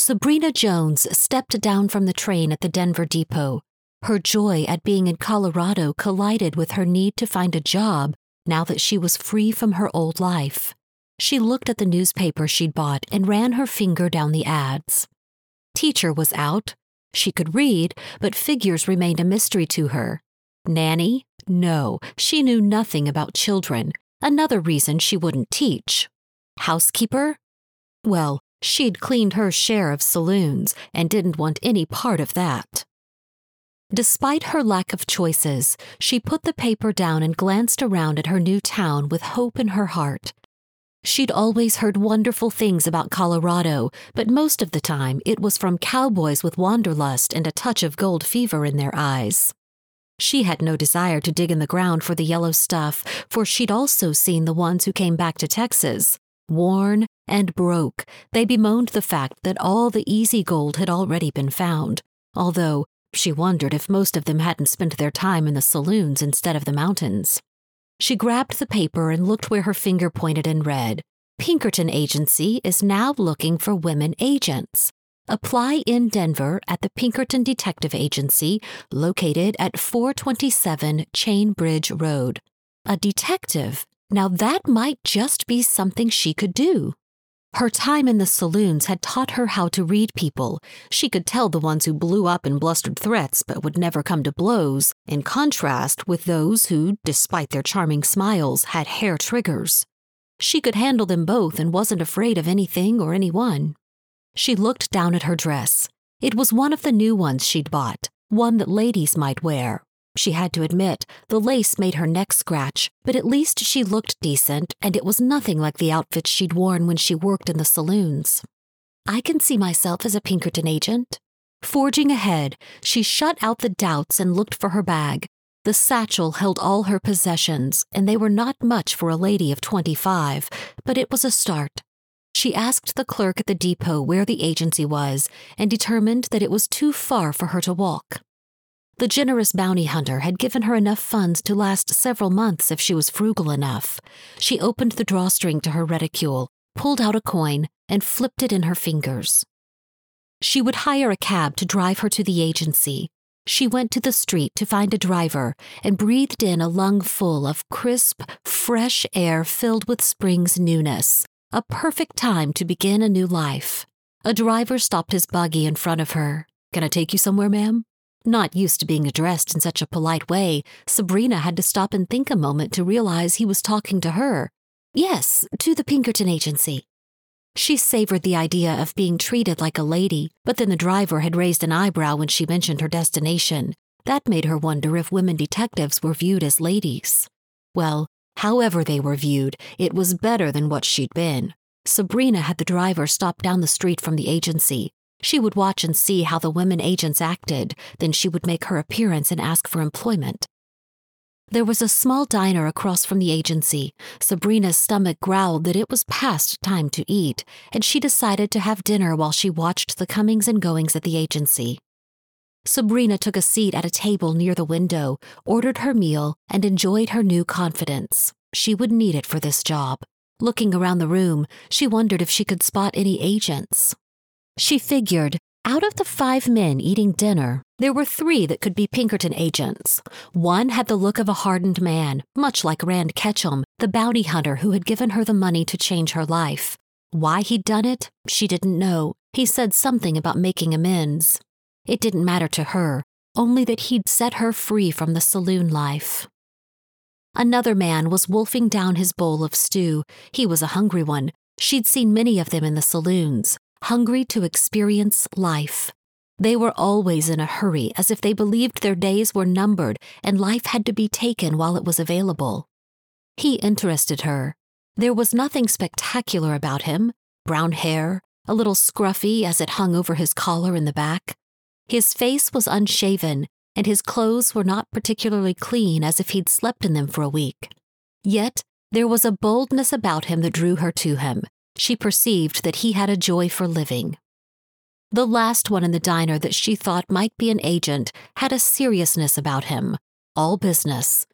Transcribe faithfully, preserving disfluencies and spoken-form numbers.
Sabrina Jones stepped down from the train at the Denver depot. Her joy at being in Colorado collided with her need to find a job now that she was free from her old life. She looked at the newspaper she'd bought and ran her finger down the ads. Teacher was out. She could read, but figures remained a mystery to her. Nanny? No, she knew nothing about children. Another reason she wouldn't teach. Housekeeper? Well, she'd cleaned her share of saloons and didn't want any part of that. Despite her lack of choices, she put the paper down and glanced around at her new town with hope in her heart. She'd always heard wonderful things about Colorado, but most of the time it was from cowboys with wanderlust and a touch of gold fever in their eyes. She had no desire to dig in the ground for the yellow stuff, for she'd also seen the ones who came back to Texas. Worn and broke, they bemoaned the fact that all the easy gold had already been found, although she wondered if most of them hadn't spent their time in the saloons instead of the mountains. She grabbed the paper and looked where her finger pointed and read, Pinkerton Agency is now looking for women agents. Apply in Denver at the Pinkerton Detective Agency, located at four twenty-seven Chain Bridge Road. A detective? Now that might just be something she could do. Her time in the saloons had taught her how to read people. She could tell the ones who blew up and blustered threats but would never come to blows, in contrast with those who, despite their charming smiles, had hair triggers. She could handle them both and wasn't afraid of anything or anyone. She looked down at her dress. It was one of the new ones she'd bought, one that ladies might wear. She had to admit, the lace made her neck scratch, but at least she looked decent, and it was nothing like the outfits she'd worn when she worked in the saloons. I can see myself as a Pinkerton agent. Forging ahead, she shut out the doubts and looked for her bag. The satchel held all her possessions, and they were not much for a lady of twenty-five, but it was a start. She asked the clerk at the depot where the agency was and determined that it was too far for her to walk. The generous bounty hunter had given her enough funds to last several months if she was frugal enough. She opened the drawstring to her reticule, pulled out a coin, and flipped it in her fingers. She would hire a cab to drive her to the agency. She went to the street to find a driver and breathed in a lungful of crisp, fresh air filled with spring's newness. A perfect time to begin a new life. A driver stopped his buggy in front of her. "Can I take you somewhere, ma'am?" Not used to being addressed in such a polite way, Sabrina had to stop and think a moment to realize he was talking to her. "Yes, to the Pinkerton Agency." She savored the idea of being treated like a lady, but then the driver had raised an eyebrow when she mentioned her destination. That made her wonder if women detectives were viewed as ladies. Well, however they were viewed, it was better than what she'd been. Sabrina had the driver stop down the street from the agency. She would watch and see how the women agents acted, then she would make her appearance and ask for employment. There was a small diner across from the agency. Sabrina's stomach growled that it was past time to eat, and she decided to have dinner while she watched the comings and goings at the agency. Sabrina took a seat at a table near the window, ordered her meal, and enjoyed her new confidence. She would need it for this job. Looking around the room, she wondered if she could spot any agents. She figured, out of the five men eating dinner, there were three that could be Pinkerton agents. One had the look of a hardened man, much like Rand Ketchum, the bounty hunter who had given her the money to change her life. Why he'd done it, she didn't know. He said something about making amends. It didn't matter to her, only that he'd set her free from the saloon life. Another man was wolfing down his bowl of stew. He was a hungry one. She'd seen many of them in the saloons, hungry to experience life. They were always in a hurry, as if they believed their days were numbered and life had to be taken while it was available. He interested her. There was nothing spectacular about him. Brown hair, a little scruffy as it hung over his collar in the back. His face was unshaven, and his clothes were not particularly clean, as if he'd slept in them for a week. Yet, there was a boldness about him that drew her to him. She perceived that he had a joy for living. The last one in the diner that she thought might be an agent had a seriousness about him. All business.